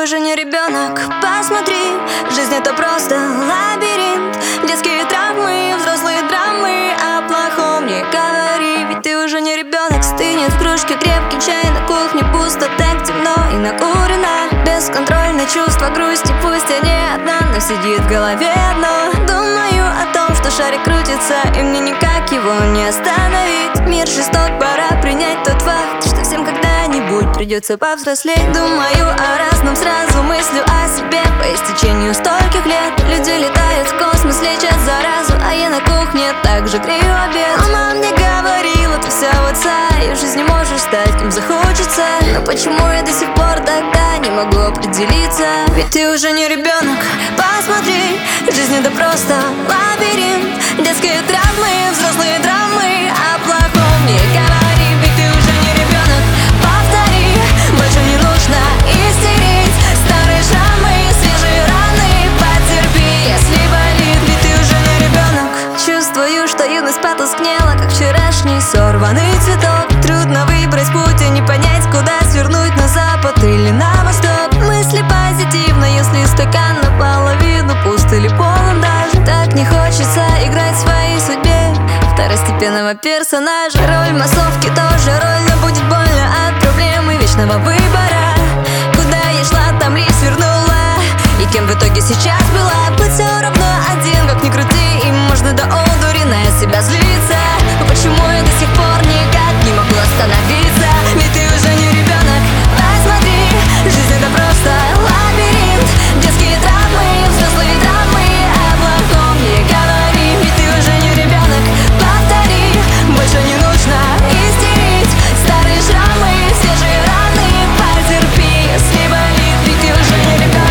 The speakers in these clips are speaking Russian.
уже не ребенок, посмотри. Жизнь это просто лабиринт. Детские травмы, взрослые драмы. О плохом не говори, ведь ты уже не ребенок. Стынет в кружке крепкий чай, на кухне пусто, так темно и накурено. Бесконтрольное чувство грусти, пусть я не одна, но сидит в голове одно. Думаю о том, что шарик крутится, и мне никак его не остановить. Мир жесток, пора принять тот факт, что всем когда-нибудь придется повзрослеть. Думаю о разном сразу, мыслю о себе по истечению стольких лет. Люди летают в космос, лечат заразу, а я на кухне также грею обед. Мама мне говорила, ты вся в отца, и в жизни можешь стать кем захочется. Но почему я до сих пор тогда не могу определиться? Ведь ты уже не ребенок, посмотри. Жизнь это просто лабиринт. Детские травмы, взрослые драмы. О плохом не говори, ведь ты уже не ребенок. Повтори, больше не нужно истерить. Старые шрамы, свежие раны. Потерпи, если болит, ведь ты уже не ребенок. Чувствую, что юность потускнела, как вчерашний сорванный цветок. Трудно выбрать путь и не понять, куда свернуть, на запад или на восток. Мысли позитивно, если стакан наполовину пуст или полон даже. Так не хочется играть в своей судьбе второстепенного персонажа. Роль массовки тоже роль, но будет больно от проблемы вечного выбора. Куда я шла, там ли свернула, и кем в итоге сейчас была. Быть все равно один, как ни крути, и можно до одури на себя злиться. Но почему я до сих пор никак не могу остановиться? Ведь ты уже не ребенок, посмотри. Жизнь это просто лабиринт. Детские травмы, взрослые драмы. О плохом не говори, ведь ты уже не ребенок. Повтори, больше не нужно истерить. Старые шрамы, свежие раны. Потерпи, если болит, ведь ты уже не ребенок.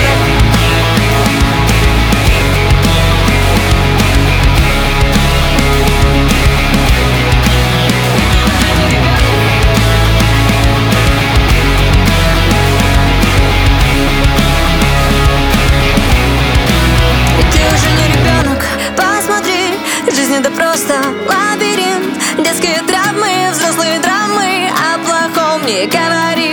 Жизнь это просто лабиринт. Детские травмы, взрослые драмы. О плохом не говори.